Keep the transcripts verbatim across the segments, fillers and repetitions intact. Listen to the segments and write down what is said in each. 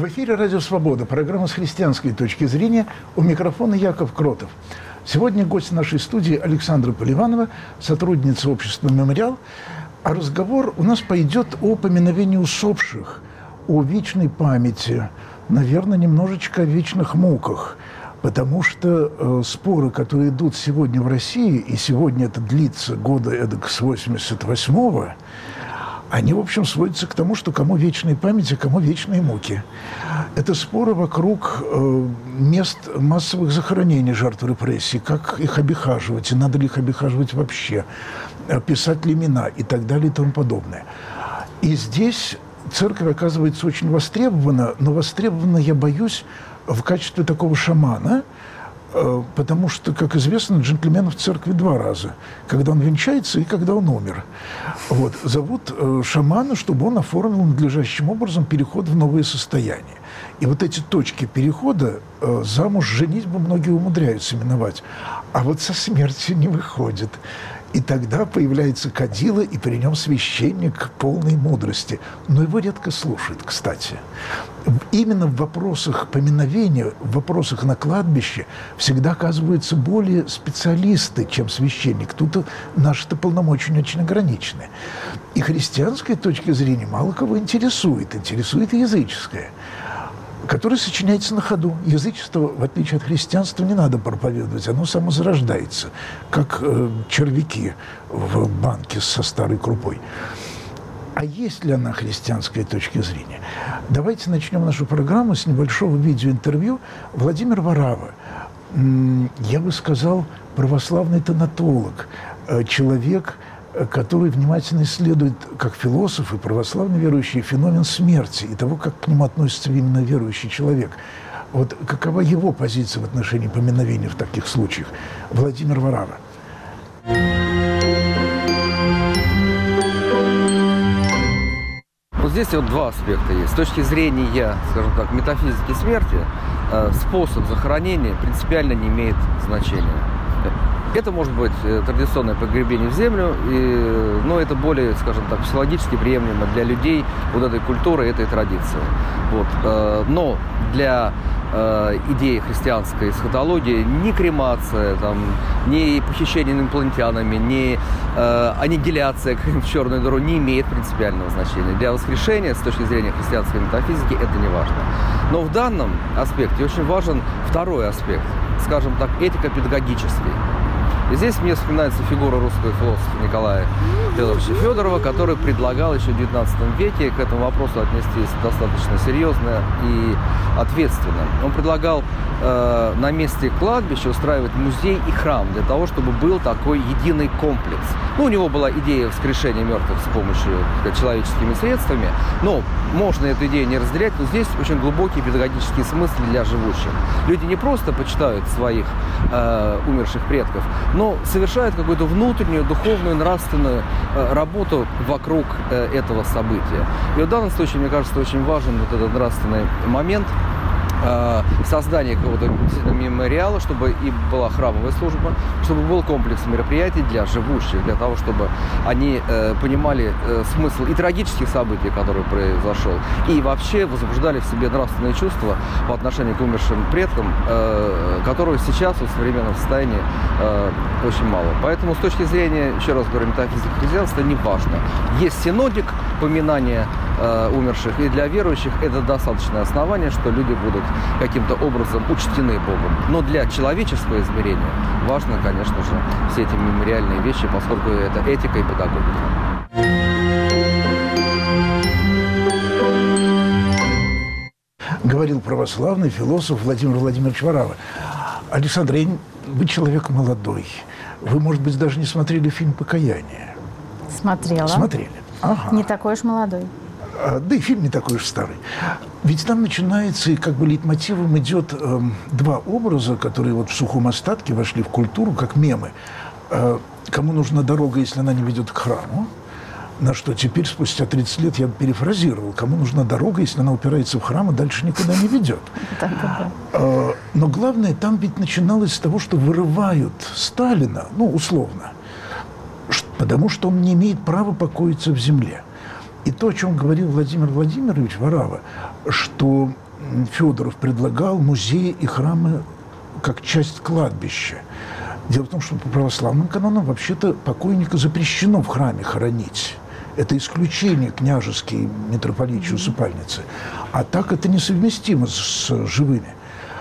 эфире «Радио Свобода», программа «С христианской точки зрения». У микрофона Яков Кротов. Сегодня гость нашей студии Александра Поливанова, сотрудница общества «Мемориал». А разговор у нас пойдет о поминовении усопших, о вечной памяти, наверное, немножечко о вечных муках. Потому что э, споры, которые идут сегодня в России, и сегодня это длится года эдак с восемьдесят восьмого, они, в общем, сводятся к тому, что кому вечная память, а кому вечные муки. Это споры вокруг э, мест массовых захоронений жертв репрессий, как их обихаживать, и надо ли их обихаживать вообще, писать ли имена и так далее и тому подобное. И здесь церковь оказывается очень востребована, но востребована, я боюсь, в качестве такого шамана, потому что, как известно, джентльменов в церкви два раза. Когда он венчается и когда он умер. Вот. Зовут э, шамана, чтобы он оформил надлежащим образом переход в новое состояние. И вот эти точки перехода, э, замуж, женитьбу многие умудряются именовать. А вот со смертью не выходит. И тогда появляется кадила, и при нем священник полной мудрости. Но его редко слушают, кстати. Именно в вопросах поминовения, в вопросах на кладбище всегда оказываются более специалисты, чем священник. Тут наши-то полномочия очень ограничены. И христианской точки зрения мало кого интересует. Интересует и языческая, которое сочиняется на ходу. Язычество, в отличие от христианства, не надо проповедовать, оно само зарождается, как э, червяки в банке со старой крупой. А есть ли она христианской точки зрения? Давайте начнем нашу программу с небольшого видеоинтервью Владимира Варава. Я бы сказал, православный тонатолог, человек, который внимательно исследует, как философ и православно верующий, феномен смерти и того, как к нему относится именно верующий человек. Вот какова его позиция в отношении поминовения в таких случаях? Владимир Варава. Вот здесь вот два аспекта есть. С точки зрения, скажем так, метафизики смерти, способ захоронения принципиально не имеет значения. Это может быть традиционное погребение в землю, и, но это более, скажем так, психологически приемлемо для людей вот этой культуры, этой традиции. Вот. Но для идеи христианской эсхатологии ни кремация, там, ни похищение инопланетянами, ни э, аннигиляция в черную дыру не имеет принципиального значения. Для воскрешения, с точки зрения христианской метафизики, это не важно. Но в данном аспекте очень важен второй аспект, скажем так, этико-педагогический. И здесь мне вспоминается фигура русского философа Николая Федоровича Федорова, который предлагал еще в девятнадцатом веке к этому вопросу отнестись достаточно серьезно и ответственно. Он предлагал э, на месте кладбища устраивать музей и храм для того, чтобы был такой единый комплекс. Ну, у него была идея воскрешения мертвых с помощью так, человеческими средствами, но можно эту идею не разделять, но здесь очень глубокий педагогический смысл для живущих. Люди не просто почитают своих э, умерших предков, но совершают какую-то внутреннюю, духовную, нравственную э, работу вокруг э, этого события. И в данном случае, мне кажется, очень важен вот этот нравственный момент э, создания какого-то мемориала, чтобы и была храмовая служба, чтобы был комплекс мероприятий для живущих, для того, чтобы они э, понимали э, смысл и трагических событий, которые произошел, и вообще возбуждали в себе нравственные чувства по отношению к умершим предкам, э, которые сейчас в современном состоянии э, очень мало. Поэтому с точки зрения, еще раз говорю, метафизики христианства не важно. Есть синодик поминания э, умерших, и для верующих это достаточное основание, что люди будут каким-то образом учтены Богом. Но для человеческого измерения важно, конечно же, все эти мемориальные вещи, поскольку это этика и педагогика. Говорил православный философ Владимир Владимирович Варава. Александр, вы человек молодой. Вы, может быть, даже не смотрели фильм «Покаяние». Смотрела. Смотрели. Ага. Не такой уж молодой. А, да и фильм не такой уж старый. Ведь там начинается, и как бы лейтмотивом идет э, два образа, которые вот в сухом остатке вошли в культуру, как мемы. Э, кому нужна дорога, если она не ведет к храму? На что теперь, спустя тридцать лет, я перефразировал. Кому нужна дорога, если она упирается в храм и дальше никуда не ведет? Но главное, там ведь начиналось с того, что вырывают Сталина, ну, условно, потому что он не имеет права покоиться в земле. И то, о чем говорил Владимир Владимирович Варава, что Федоров предлагал музеи и храмы как часть кладбища. Дело в том, что по православным канонам вообще-то покойника запрещено в храме хоронить. Это исключение княжеские митрополичьи усыпальницы. А так это несовместимо с живыми.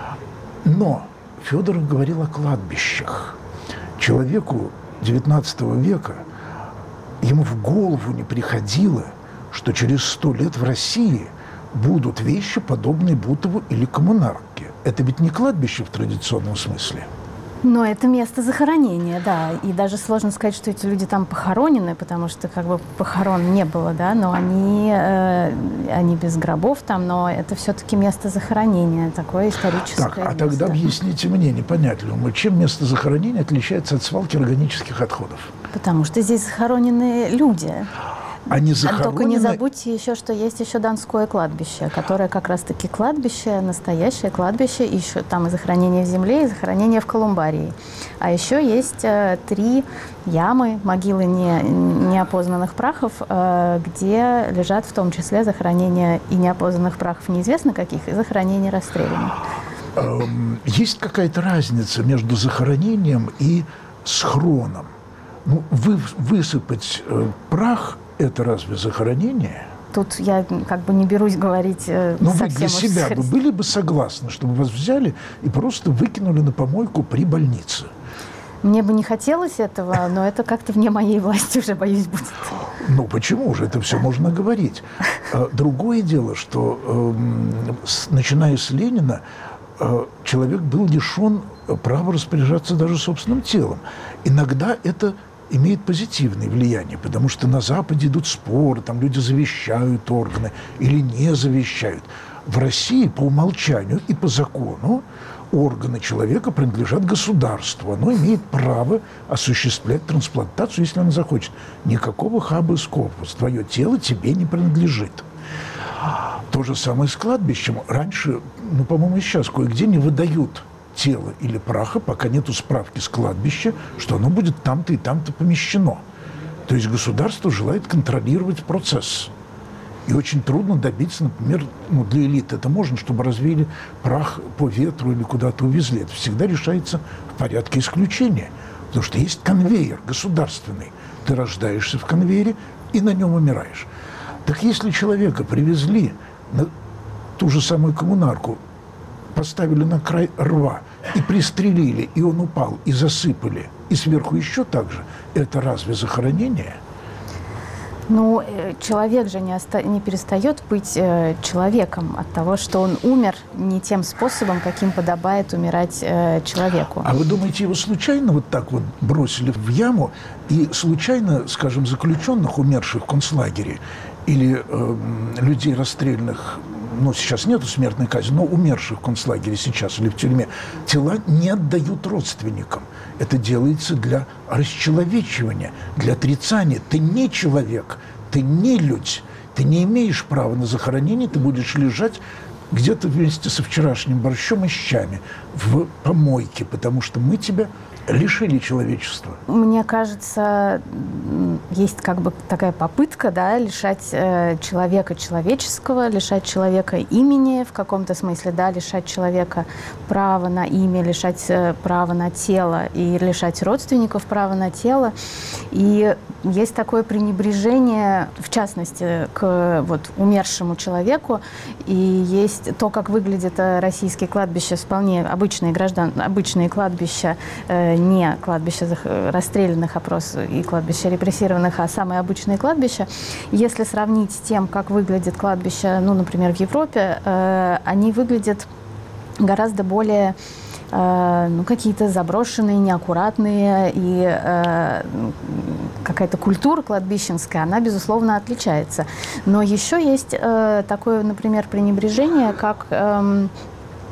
Но Федоров говорил о кладбищах. Человеку девятнадцатого века ему в голову не приходило, что через сто лет в России будут вещи, подобные Бутову или Коммунарке. Это ведь не кладбище в традиционном смысле. Но это место захоронения, да. И даже сложно сказать, что эти люди там похоронены, потому что как бы похорон не было, да, но они, э, они без гробов там, но это все-таки место захоронения, такое историческое Так, а место. тогда объясните мне, непонятливому, чем место захоронения отличается от свалки органических отходов? Потому что здесь захоронены люди. Они А захоронены... только не забудьте еще, что есть еще Донское кладбище, которое как раз-таки кладбище, настоящее кладбище, и еще там и захоронение в земле, и захоронение в колумбарии. А еще есть э, три ямы, могилы не, неопознанных прахов, э, где лежат в том числе захоронения и неопознанных прахов неизвестно каких, и захоронения расстрелянных. Есть какая-то разница между захоронением и схроном? Ну, вы, высыпать э, прах – это разве захоронение? Тут я как бы не берусь говорить э, Но совсем вы для себя уж... бы были бы согласны, чтобы вас взяли и просто выкинули на помойку при больнице? Мне бы не хотелось этого, но это как-то вне моей власти уже, боюсь, будет. Ну, почему же? Это все можно говорить. Другое дело, что, э, с, начиная с Ленина, э, человек был лишен права распоряжаться даже собственным телом. Иногда это имеет позитивное влияние, потому что на Западе идут споры, там люди завещают органы или не завещают. В России по умолчанию и по закону органы человека принадлежат государству. Оно имеет право осуществлять трансплантацию, если оно захочет. Никакого хабеус корпус. Твое тело тебе не принадлежит. То же самое с кладбищем. Раньше, ну, по-моему, и сейчас кое-где не выдают тела или праха, пока нету справки с кладбища, что оно будет там-то и там-то помещено. То есть государство желает контролировать процесс. И очень трудно добиться, например, ну, для элиты это можно, чтобы развеяли прах по ветру или куда-то увезли. Это всегда решается в порядке исключения. Потому что есть конвейер государственный. Ты рождаешься в конвейере и на нем умираешь. Так если человека привезли на ту же самую коммунарку, поставили на край рва и пристрелили, и он упал, и засыпали, и сверху еще так же, это разве захоронение? Ну, человек же не, оста... не перестает быть э, человеком от того, что он умер не тем способом, каким подобает умирать э, человеку. А вы думаете, его случайно вот так вот бросили в яму, и случайно, скажем, заключенных, умерших в концлагере, или э, людей расстрелянных, ну, сейчас нету смертной казни, но умерших в концлагере сейчас или в тюрьме, тела не отдают родственникам. Это делается для расчеловечивания, для отрицания. Ты не человек, ты не людь, ты не имеешь права на захоронение, ты будешь лежать где-то вместе со вчерашним борщом и щами в помойке, потому что мы тебя лишили человечества. Мне кажется, есть как бы такая попытка, да, лишать э, человека человеческого, лишать человека имени в каком-то смысле, да, лишать человека права на имя, лишать э, права на тело и лишать родственников права на тело. И есть такое пренебрежение, в частности, к вот, умершему человеку. И есть то, как выглядят российские кладбища, вполне обычные граждан, обычные кладбища, э, не кладбища расстрелянных опрос и кладбища репрессированных, а самые обычные кладбища. Если сравнить с тем, как выглядит кладбище, ну, например, в Европе, э, они выглядят гораздо более э, ну, какие-то заброшенные, неаккуратные, и э, какая-то культура кладбищенская, она, безусловно, отличается. Но еще есть э, такое, например, пренебрежение, как... Э,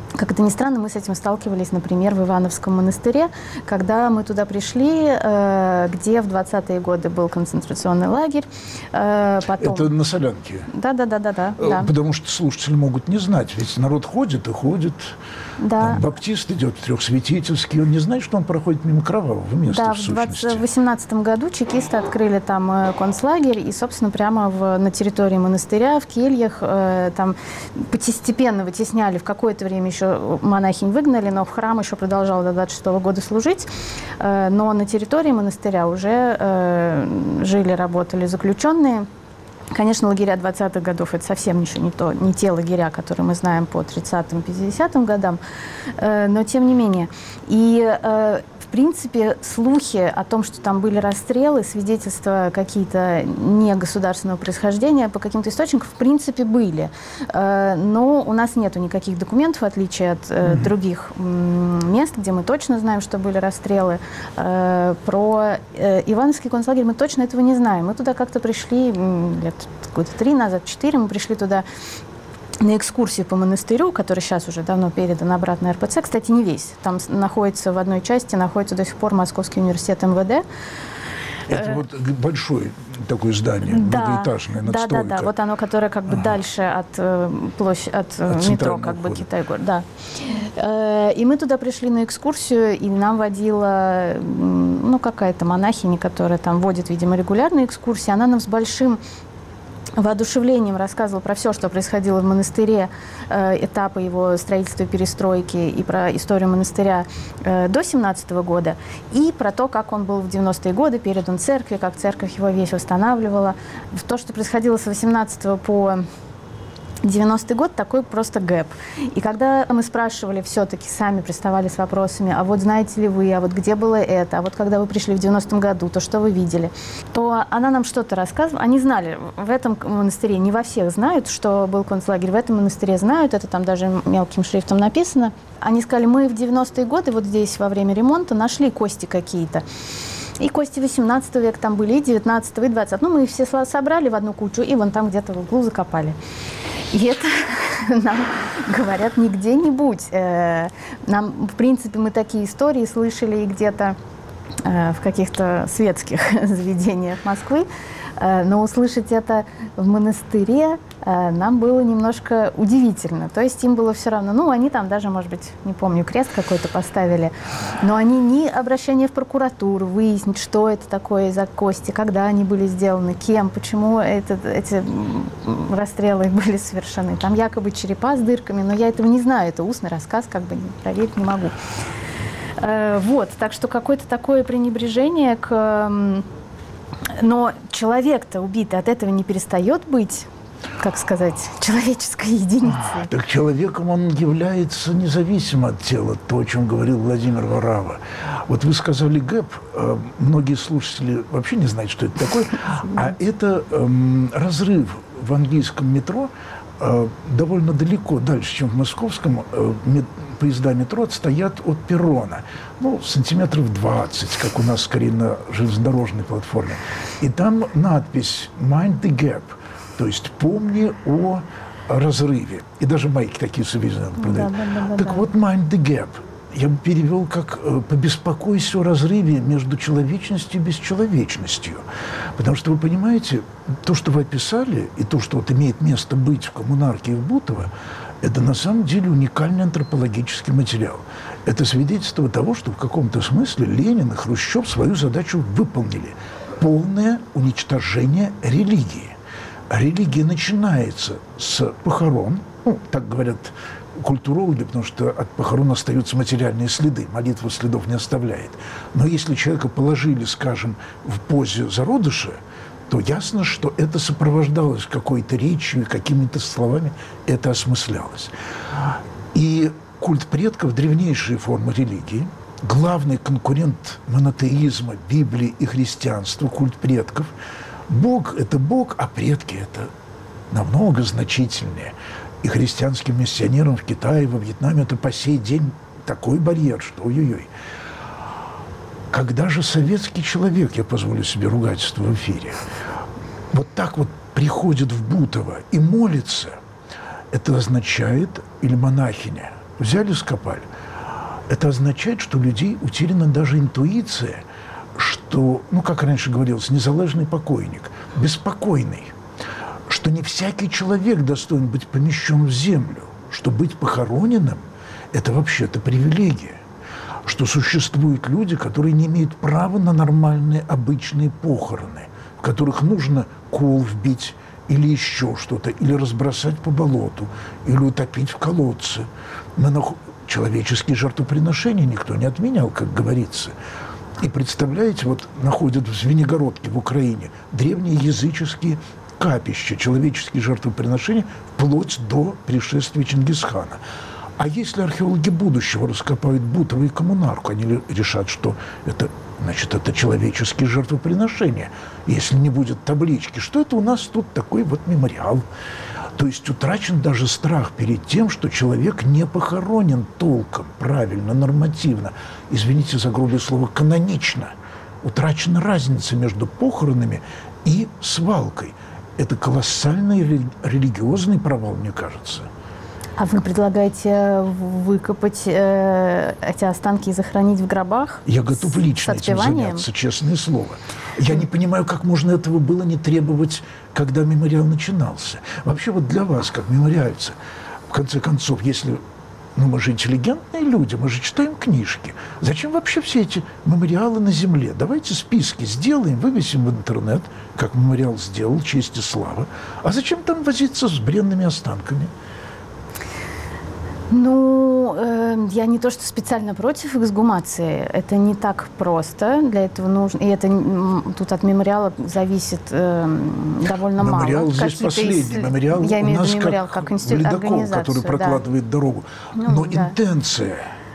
Как это ни странно, мы с этим сталкивались, например, в Ивановском монастыре, когда мы туда пришли, э, где в двадцатые годы был концентрационный лагерь. Э, потом... Это на Солянке? Да, да, да, да, да, да. Потому что слушатели могут не знать, ведь народ ходит и ходит. Да. Там баптист идет в Трехсвятительский, он не знает, что он проходит мимо кровавого места, да, в сущности. Да, в восемнадцатом году чекисты открыли там концлагерь, и, собственно, прямо в, на территории монастыря, в кельях, э, там постепенно вытесняли, в какое-то время еще монахинь выгнали, но в храм еще продолжал до двадцать шестого года служить, э, но на территории монастыря уже э, жили, работали заключенные. Конечно, лагеря двадцатых годов – это совсем еще не, то, не те лагеря, которые мы знаем по тридцатым-пятидесятым годам, э, но тем не менее. И, э, в принципе, слухи о том, что там были расстрелы, свидетельства какие-то негосударственного происхождения по каким-то источникам, в принципе, были. Э, но у нас нету никаких документов, в отличие от э, mm-hmm. других м, мест, где мы точно знаем, что были расстрелы. Э, про э, Ивановский концлагерь мы точно этого не знаем. Мы туда как-то пришли м, лет года три назад, четыре, мы пришли туда на экскурсию по монастырю, который сейчас уже давно передан обратно эр пэ цэ. Кстати, не весь. Там находится в одной части, находится до сих пор Московский университет эм вэ дэ. Это вот большое такое здание, да, многоэтажное, надстройка. Да, да, да. Вот оно, которое как бы ага. дальше от, э, площадь, от, от метро, как бы Китай-город. Да. Э, и мы туда пришли на экскурсию, и нам водила ну, какая-то монахиня, которая там водит, видимо, регулярные экскурсии. Она нам с большим воодушевлением рассказывал про все, что происходило в монастыре, э, этапы его строительства и перестройки, и про историю монастыря э, до семнадцатого года, и про то, как он был в девяностые годы передан церкви, как церковь его весь восстанавливала. То, что происходило с восемнадцатого по девяностый год, такой просто гэп. И когда мы спрашивали, все-таки сами приставали с вопросами, а вот знаете ли вы, а вот где было это, а вот когда вы пришли в девяностом году, то что вы видели, то она нам что-то рассказывала. Они знали, в этом монастыре не во всех знают, что был концлагерь, в этом монастыре знают, это там даже мелким шрифтом написано. Они сказали, мы в девяностые годы вот здесь во время ремонта нашли кости какие-то. И кости восемнадцатого века там были, и девятнадцатого, и двадцатого. Ну, мы их все собрали в одну кучу, и вон там где-то в углу закопали. И это нам говорят не где-нибудь. Нам, в принципе, мы такие истории слышали и где-то в каких-то светских заведениях Москвы. Но услышать это в монастыре нам было немножко удивительно. То есть им было все равно, ну, они там даже, может быть, не помню, крест какой-то поставили, но они ни обращения в прокуратуру, выяснить, что это такое за кости, когда они были сделаны, кем, почему это, эти расстрелы были совершены. Там якобы черепа с дырками, но я этого не знаю, это устный рассказ, как бы проверить не могу. Вот, так что какое-то такое пренебрежение к... Но человек-то убитый от этого не перестает быть, как сказать, человеческой единицей. Так человеком он является независимо от тела, то, о чем говорил Владимир Варава. Вот вы сказали гэп, многие слушатели вообще не знают, что это такое, а это эм, разрыв в английском метро э, довольно далеко, дальше, чем в московском. Э, мет, поезда метро отстоят от перрона, ну, сантиметров двадцать, как у нас скорее на железнодорожной платформе. И там надпись «Mind the gap», то есть «Помни о разрыве». И даже майки такие современные продают. Да, да, да, так да. Вот «Mind the gap» я бы перевел как «Побеспокойся о разрыве между человечностью и бесчеловечностью». Потому что, вы понимаете, то, что вы описали, и то, что вот имеет место быть в коммунарке и в Бутово, это на самом деле уникальный антропологический материал. Это свидетельство того, что в каком-то смысле Ленин и Хрущев свою задачу выполнили. Полное уничтожение религии. Религия начинается с похорон, ну, так говорят культурологи, потому что от похорон остаются материальные следы, молитва следов не оставляет. Но если человека положили, скажем, в позе зародыша, то ясно, что это сопровождалось какой-то речью, какими-то словами, это осмыслялось. И культ предков – древнейшие формы религии. Главный конкурент монотеизма, Библии и христианства – культ предков. Бог – это Бог, а предки – это намного значительнее. И христианским миссионерам в Китае, во Вьетнаме это по сей день такой барьер, что ой-ой-ой. Когда же советский человек, я позволю себе ругательство в эфире, вот так вот приходит в Бутово и молится, это означает, или монахиня, взяли, скопали. Это означает, что у людей утеряна даже интуиция, что, ну, как раньше говорилось, незалежный покойник, беспокойный, что не всякий человек достоин быть помещен в землю, что быть похороненным – это вообще-то привилегия, что существуют люди, которые не имеют права на нормальные обычные похороны, в которых нужно кол вбить или еще что-то, или разбросать по болоту, или утопить в колодце. Но человеческие жертвоприношения никто не отменял, как говорится. И представляете, вот находят в Звенигородке в Украине древние языческие капища, человеческие жертвоприношения вплоть до пришествия Чингисхана. А если археологи будущего раскопают Бутово и Коммунарку, они решат, что это, значит, это человеческие жертвоприношения. Если не будет таблички, что это у нас тут такой вот мемориал. То есть утрачен даже страх перед тем, что человек не похоронен толком, правильно, нормативно. Извините за грубое слово, канонично. Утрачена разница между похоронами и свалкой. Это колоссальный религиозный провал, мне кажется. А вы предлагаете выкопать э, эти останки и захоронить в гробах? Я готов лично этим заняться, честное слово. Я не понимаю, как можно этого было не требовать, когда мемориал начинался. Вообще вот для вас, как мемориальца, в конце концов, если... Ну, мы же интеллигентные люди, мы же читаем книжки. Зачем вообще все эти мемориалы на земле? Давайте списки сделаем, вывесим в интернет, как мемориал сделал, честь и слава. А зачем там возиться с бренными останками? Ну, э, я не то, что специально против эксгумации. Это не так просто. Для этого нужно... И это тут от мемориала зависит э, довольно мемориал мало. Здесь последний. Ис... Мемориал я имею в виду мемориал как, как институт, организацию. Который прокладывает да. дорогу. Ну, Но да. интенция...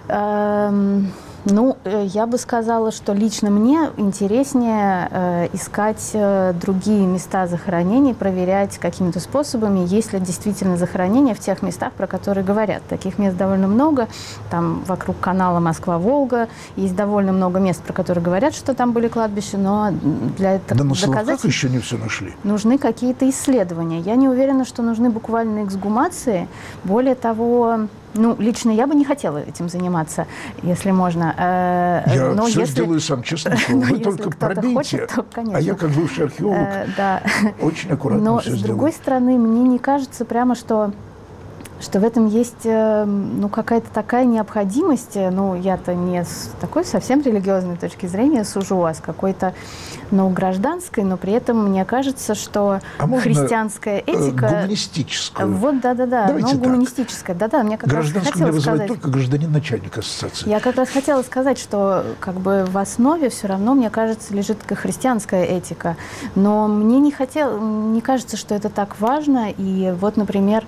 Эм... Ну, я бы сказала, что лично мне интереснее э, искать э, другие места захоронений, проверять какими-то способами, есть ли действительно захоронения в тех местах, про которые говорят. Таких мест довольно много. Там вокруг канала Москва-Волга есть довольно много мест, про которые говорят, что там были кладбища, но для этого да, на доказательств еще не все нашли. Нужны какие-то исследования. Я не уверена, что нужны буквально эксгумации. Более того... Ну, лично я бы не хотела этим заниматься, если можно. Я но все если... сделаю сам, честно слово. Вы только пробейте, хочет, то, а я, как бывший археолог, да. очень аккуратно но, все сделаю. Но, с другой стороны, мне не кажется прямо, что... что в этом есть ну, какая-то такая необходимость, ну, я-то не с такой совсем религиозной точки зрения сужу, а с какой-то, ну, гражданской, но при этом мне кажется, что а христианская этика... Гуманистическую. Вот, да-да-да, ну, гуманистическая, да-да, мне как раз хотелось сказать... Гражданскую вызывает только гражданин-начальник ассоциации. Я как раз хотела сказать, что как бы в основе все равно, мне кажется, лежит христианская этика, но мне не хотел, не кажется, что это так важно, и вот, например,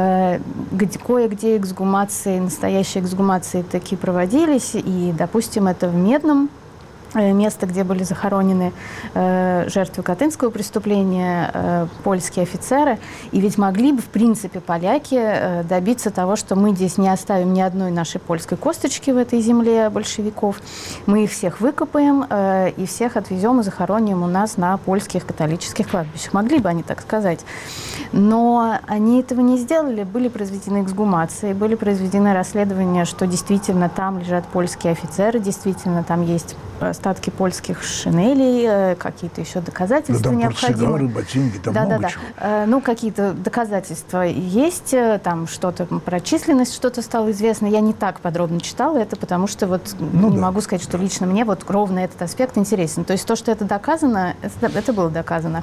где, кое-где эксгумации, настоящие эксгумации такие проводились, и, допустим, это в Медном, место, где были захоронены э, жертвы Катынского преступления, э, польские офицеры. И ведь могли бы, в принципе, поляки э, добиться того, что мы здесь не оставим ни одной нашей польской косточки в этой земле большевиков. Мы их всех выкопаем э, и всех отвезем и захороним у нас на польских католических кладбищах. Могли бы они так сказать. Но они этого не сделали. Были произведены эксгумации, были произведены расследования, что действительно там лежат польские офицеры, действительно там есть остатки польских шинелей, какие-то еще доказательства да, необходимы. Портсигары, ботинки, там да, много да, чего. Да. Ну, какие-то доказательства есть, там что-то про численность что-то стало известно. Я не так подробно читала это, потому что вот ну, не да. могу сказать, что лично мне вот ровно этот аспект интересен. То есть то, что это доказано, это, это было доказано.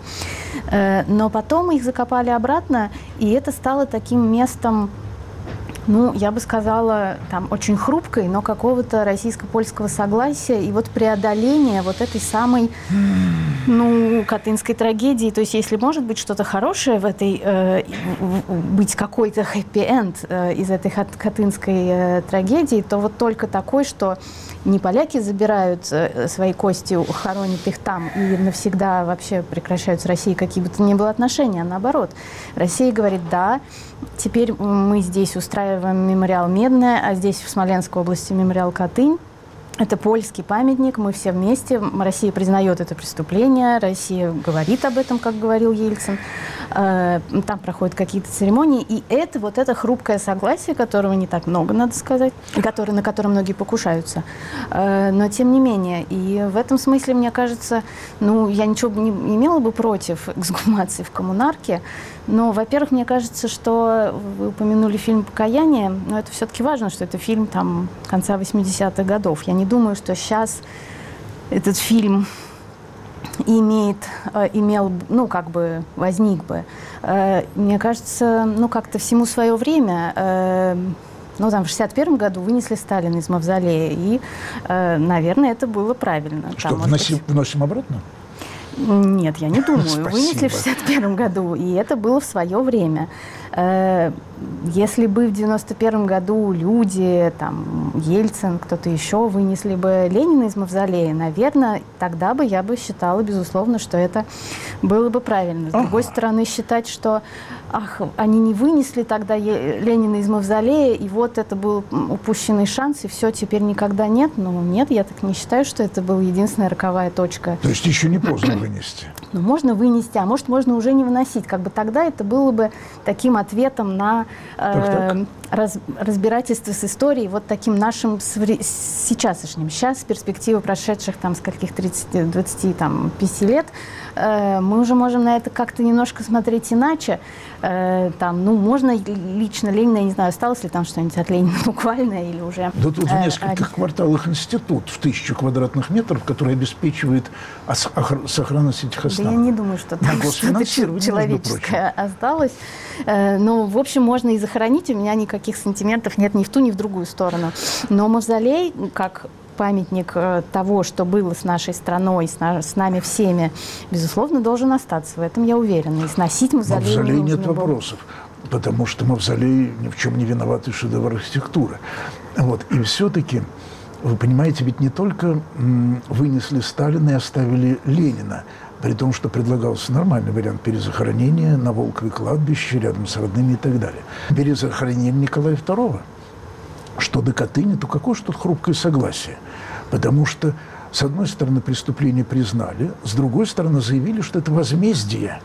Но потом их закопали обратно, и это стало таким местом, ну, я бы сказала, там, очень хрупкой, но какого-то российско-польского согласия и вот преодоления вот этой самой, ну, катынской трагедии. То есть, если может быть что-то хорошее в этой, э, быть какой-то хэппи-энд э, из этой катынской э, трагедии, то вот только такой, что не поляки забирают э, свои кости, хоронят их там и навсегда вообще прекращают с Россией какие бы то ни было отношения, а наоборот. Россия говорит, да, теперь мы здесь устраиваем мемориал Медное, а здесь в Смоленской области мемориал Катынь. Это польский памятник, мы все вместе. Россия признает это преступление, Россия говорит об этом, как говорил Ельцин. Там проходят какие-то церемонии. И это вот это хрупкое согласие, которого не так много, надо сказать, и который, на которое многие покушаются. Но тем не менее. И в этом смысле, мне кажется, ну, я ничего бы не имела бы против эксгумации в коммунарке. Но, во-первых, мне кажется, что вы упомянули фильм «Покаяние», но это все-таки важно, что это фильм там, конца восьмидесятых годов. Я не думаю, что сейчас этот фильм имеет, имел, ну, как бы возник бы. Мне кажется, ну, как-то всему свое время. Ну, там, в шестьдесят первом году вынесли Сталина из мавзолея, и, наверное, это было правильно. Что, там, вносим, быть... вносим обратно? Нет, я не думаю. Спасибо. Вынесли в шестьдесят первом году, и это было в свое время. Если бы в девяносто первом году люди, там, Ельцин, кто-то еще вынесли бы Ленина из мавзолея, наверное, тогда бы я бы считала, безусловно, что это было бы правильно. С ага. другой стороны, считать, что ах, они не вынесли тогда Ленина из мавзолея, и вот это был упущенный шанс, и все, теперь никогда нет. Ну, нет, я так не считаю, что это была единственная роковая точка. То есть еще не поздно вынести? Ну, можно вынести, а может, можно уже не выносить. Как бы тогда это было бы таким ответом на э, так, так. Раз, разбирательство с историей, вот таким нашим сейчасшним. Сейчас, с перспективы прошедших там скольких тридцати, двадцати, там, пяти лет, э, мы уже можем на это как-то немножко смотреть иначе. Э, там, ну, можно лично Ленина, я не знаю, осталось ли там что-нибудь от Ленина буквально или уже... Да тут в нескольких э, кварталах институт в тысячу квадратных метров, который обеспечивает сохранность этих основ. Да я не думаю, что там что-то человеческое осталось. Э, ну, в общем, можно и захоронить. У меня никаких сантиментов нет ни в ту, ни в другую сторону. Но мавзолей, как памятник того, что было с нашей страной, с, на, с нами всеми, безусловно, должен остаться. В этом я уверена. И сносить мавзолей, мавзолей не нет было. Вопросов, потому что мавзолей ни в чем не виноватый шедевр архитектуры. Вот. И все-таки, вы понимаете, ведь не только м, вынесли Сталина и оставили Ленина, при том, что предлагался нормальный вариант перезахоронения на Волкове кладбище, рядом с родными и так далее. Перезахоронение Николая второго. Что до Катыни, то какое же тут хрупкое согласие? Потому что, с одной стороны, преступление признали, с другой стороны, заявили, что это возмездие.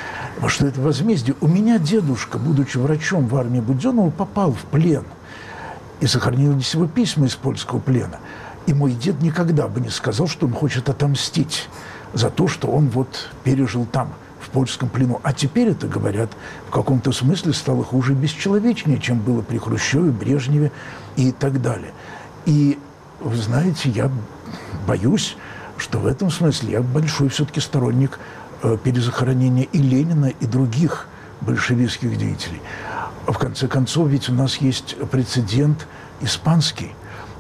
Что это возмездие. У меня дедушка, будучи врачом в армии Буденова, попал в плен. И сохранились его письма из польского плена. И мой дед никогда бы не сказал, что он хочет отомстить за то, что он вот пережил там, в польском плену. А теперь это, говорят, в каком-то смысле стало хуже и бесчеловечнее, чем было при Хрущеве, Брежневе и так далее. И, вы знаете, я боюсь, что в этом смысле я большой все-таки сторонник э, перезахоронения и Ленина, и других большевистских деятелей. В конце концов, ведь у нас есть прецедент испанский,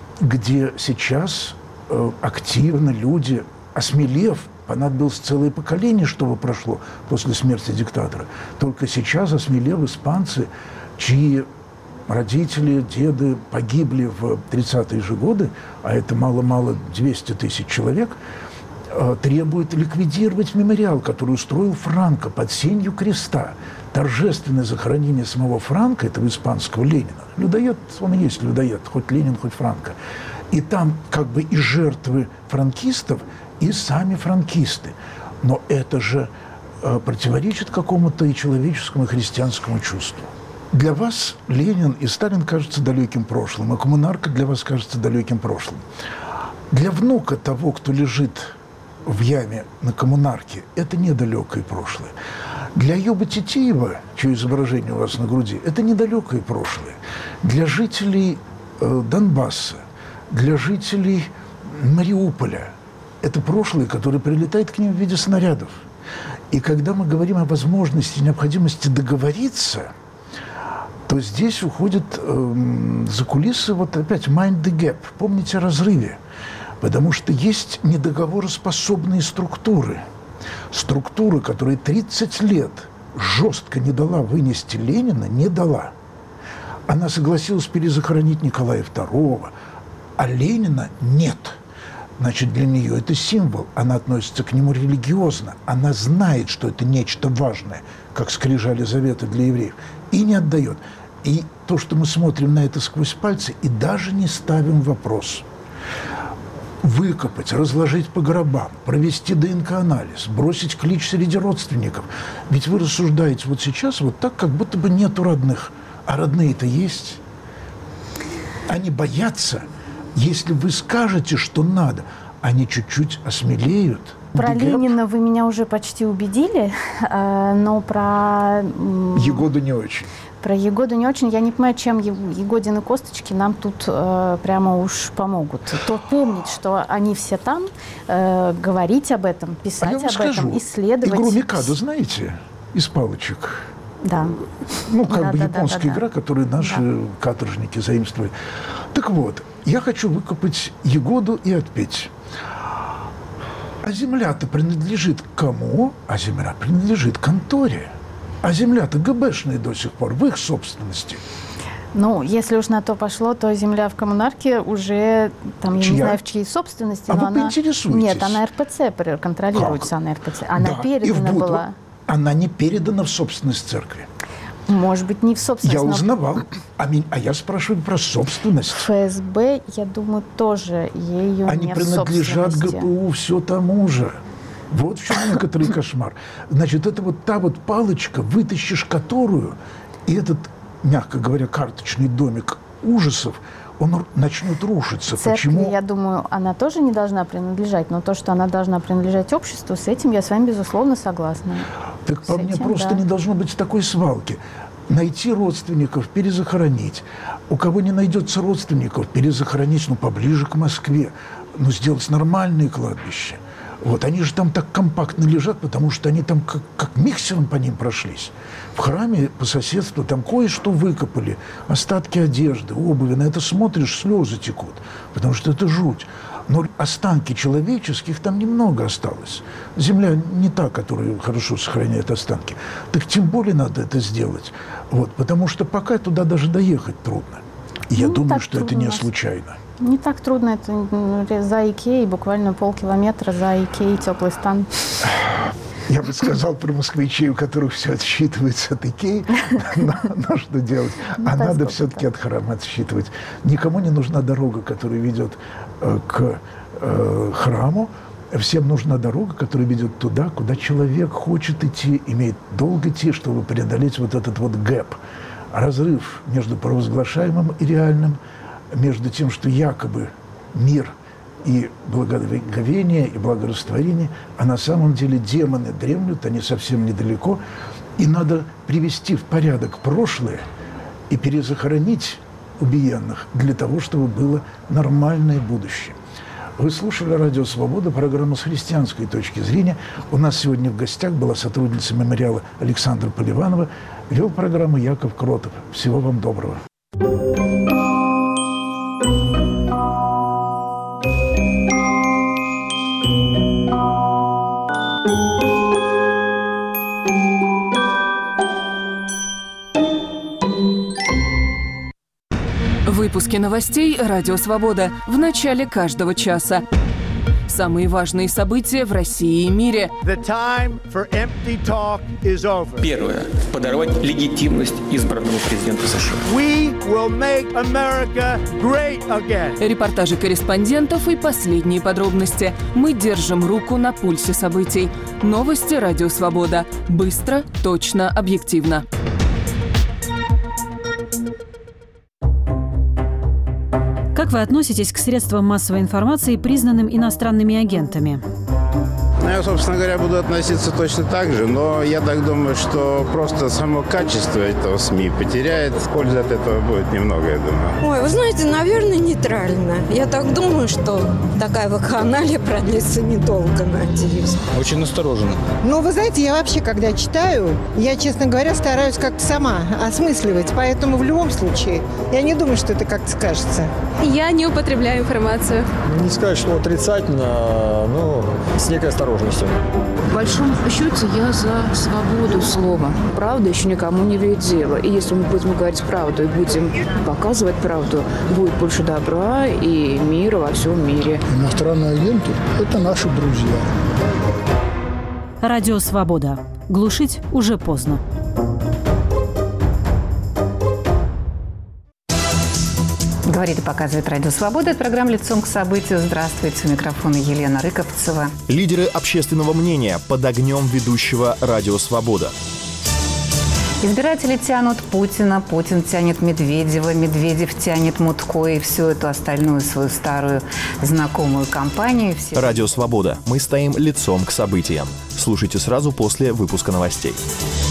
где сейчас э, активно люди, осмелев, понадобилось целое поколение, чтобы прошло после смерти диктатора. Только сейчас, осмелев, испанцы, чьи родители, деды погибли в тридцатые же годы, а это мало-мало двести тысяч человек, требуют ликвидировать мемориал, который устроил Франко под сенью креста. Торжественное захоронение самого Франко, этого испанского Ленина. Людоед, он и есть людоед, хоть Ленин, хоть Франко. И там как бы и жертвы франкистов, и сами франкисты. Но это же э, противоречит какому-то и человеческому, и христианскому чувству. Для вас Ленин и Сталин кажутся далеким прошлым, а коммунарка для вас кажется далеким прошлым. Для внука того, кто лежит в яме на коммунарке, это недалекое прошлое. Для Юбы Титиева, чье изображение у вас на груди, это недалекое прошлое. Для жителей э, Донбасса, для жителей Мариуполя, это прошлое, которое прилетает к ним в виде снарядов. И когда мы говорим о возможности, необходимости договориться, то здесь уходит э, за кулисы вот опять mind the gap. Помните о разрыве. Потому что есть недоговороспособные структуры. Структура, которая тридцать лет жестко не дала вынести Ленина, не дала. Она согласилась перезахоронить Николая второго, а Ленина нет. Значит, для нее это символ. Она относится к нему религиозно. Она знает, что это нечто важное, как скрижали завета для евреев, и не отдает. И то, что мы смотрим на это сквозь пальцы, и даже не ставим вопрос. выкопать, разложить по гробам, провести ДНК-анализ, бросить клич среди родственников. Ведь вы рассуждаете вот сейчас вот так, как будто бы нету родных. А родные-то есть. Они боятся, если вы скажете, что надо, они чуть-чуть осмелеют. Про Герб... Ленина вы меня уже почти убедили, но про... Егоду не очень. Про Егоду не очень. Я не понимаю, чем Егодины косточки нам тут э, прямо уж помогут. То помнить, что они все там, э, говорить об этом, писать а я вам об скажу, этом, исследовать. Игру Микадо знаете? Из палочек. Да. Ну, как да, бы да, японская да, да, игра, да. которую наши да. каторжники заимствовали. Так вот, я хочу выкопать Егоду и отпеть. А земля-то принадлежит кому? А земля принадлежит конторе. А земля-то ГБшная до сих пор, в их собственности. Ну, если уж на то пошло, то земля в коммунарке уже, там, я Чья? не знаю, в чьей собственности. А но вы она... поинтересуетесь. Нет, она эр пэ цэ контролируется, как? она эр пэ цэ. Она да, передана была. Она не передана в собственность церкви. Может быть, не в собственность. Я но... узнавал. А, ми... а я спрашиваю про собственность. эф эс бэ, я думаю, тоже ее Они не принадлежат в гэ пэ у все тому же. Вот в чем некоторый кошмар. Значит, это вот та вот палочка, вытащишь которую, и этот, мягко говоря, карточный домик ужасов, он начнет рушиться. Церкви, Почему? я думаю, она тоже не должна принадлежать, но то, что она должна принадлежать обществу, с этим я с вами, безусловно, согласна. Так по С мне этим, просто да. не должно быть такой свалки. Найти родственников, перезахоронить. У кого не найдется родственников, перезахоронить, ну, поближе к Москве. Ну, сделать нормальные кладбища. Вот, они же там так компактно лежат, потому что они там как, как миксером по ним прошлись. В храме по соседству там кое-что выкопали, остатки одежды, обуви. На это смотришь, слезы текут, потому что это жуть. Но останки человеческих там немного осталось. Земля не та, которая хорошо сохраняет останки. Так тем более надо это сделать. Вот, потому что пока туда даже доехать трудно. И я Ну, думаю, так что это трудно не у нас. случайно. Не так трудно, это за Икеей, буквально полкилометра за Икеей, теплый стан. Я бы сказал про москвичей, у которых все отсчитывается от Икеи, но, но что делать? А надо все-таки от храма отсчитывать. Никому не нужна дорога, которая ведет э, к э, храму. Всем нужна дорога, которая ведет туда, куда человек хочет идти, имеет долг идти, чтобы преодолеть вот этот вот гэп. Разрыв между провозглашаемым и реальным, между тем, что якобы мир и благоговение, и благорастворение, а на самом деле демоны дремлют, они совсем недалеко, и надо привести в порядок прошлое и перезахоронить убиенных для того, чтобы было нормальное будущее. Вы слушали «Радио Свобода», программу «С христианской точки зрения». У нас сегодня в гостях была сотрудница мемориала Александра Поливанова, вел программу Яков Кротов. Всего вам доброго. Выпуски новостей «Радио Свобода» в начале каждого часа. Самые важные события в России и мире. Первое. Подорвать легитимность избранного президента США. We will make America great again. Репортажи корреспондентов и последние подробности. Мы держим руку на пульсе событий. Новости «Радио Свобода». Быстро, точно, объективно. Как вы относитесь к средствам массовой информации, признанным иностранными агентами? Ну, я, собственно говоря, буду относиться точно так же, но я так думаю, что просто само качество этого СМИ потеряет. Пользы от этого будет немного, я думаю. Ой, вы знаете, наверное, нейтрально. Я так думаю, что такая вакханалия продлится недолго, надеюсь. Очень осторожно. Ну, вы знаете, я вообще, когда читаю, я, честно говоря, стараюсь как-то сама осмысливать, поэтому в любом случае я не думаю, что это как-то скажется. Я не употребляю информацию. Не сказать, что отрицательно, но с некой осторожностью. В большом счете я за свободу слова. Правда еще никому не вредила. И если мы будем говорить правду и будем показывать правду, будет больше добра и мира во всем мире. Иностранные агенты – это наши друзья. Радио Свобода. Глушить уже поздно. Говорит и показывает Радио Свобода. Это программа «Лицом к событию». Здравствуйте. У микрофона Елена Рыковцева. Лидеры общественного мнения под огнем ведущего Радио Свобода. Избиратели тянут Путина, Путин тянет Медведева, Медведев тянет Мутко и всю эту остальную свою старую знакомую компанию. Все... Радио Свобода. Мы стоим лицом к событиям. Слушайте сразу после выпуска новостей.